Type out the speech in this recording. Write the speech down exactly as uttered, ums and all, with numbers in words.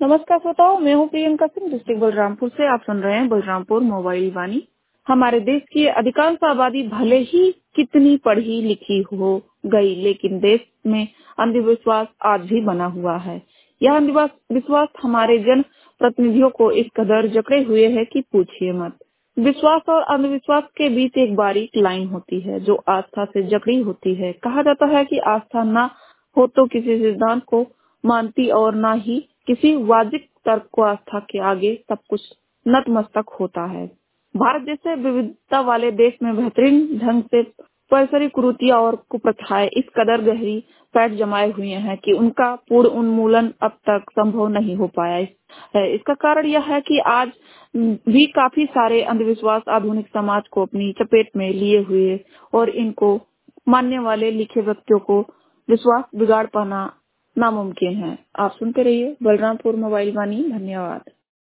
नमस्कार श्रोताओं, मैं हूँ प्रियंका सिंह, डिस्ट्रिक्ट बलरामपुर से। आप सुन रहे हैं बलरामपुर मोबाइल वाणी। हमारे देश की अधिकांश आबादी भले ही कितनी पढ़ी लिखी हो गई, लेकिन देश में अंधविश्वास आज भी बना हुआ है। यह अंधविश्वास हमारे जन प्रतिनिधियों को इस कदर जकड़े हुए है कि पूछिए मत। विश्वास और अंधविश्वास के बीच एक बारीक लाइन होती है जो आस्था से जकड़ी होती है। कहा जाता है कि आस्था न हो तो किसी सिद्धांत को मानती और न ही किसी वाजिब तर्क को आस्था के आगे सब कुछ नतमस्तक होता है। भारत जैसे विविधता वाले देश में बेहतरीन ढंग से परिसरी कुरीतियां और कुप्रथाएं इस कदर गहरी पैठ जमाए हुए हैं कि उनका पूर्ण उन्मूलन अब तक संभव नहीं हो पाया है। इसका कारण यह है कि आज भी काफी सारे अंधविश्वास आधुनिक समाज को अपनी चपेट में लिए हुए और इनको मानने वाले लिखे व्यक्तियों को विश्वास बिगाड़ पाना नामुमकिन है। आप सुनते रहिए बलरामपुर मोबाइल वाणी। धन्यवाद।